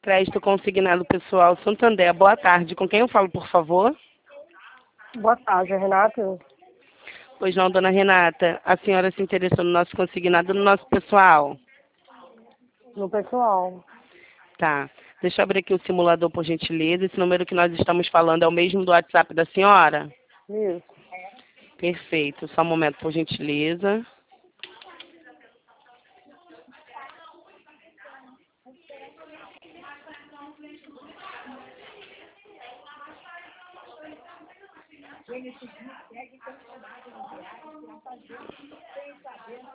Crédito consignado pessoal Santander. Boa tarde. Com quem eu falo, por favor? Boa tarde, Renata. Pois não, dona Renata. A senhora se interessou no nosso consignado, no nosso pessoal? No pessoal. Tá. Deixa eu abrir aqui o simulador, por gentileza. Esse número que nós estamos falando é o mesmo do WhatsApp da senhora? Isso. Perfeito. Só um momento, por gentileza.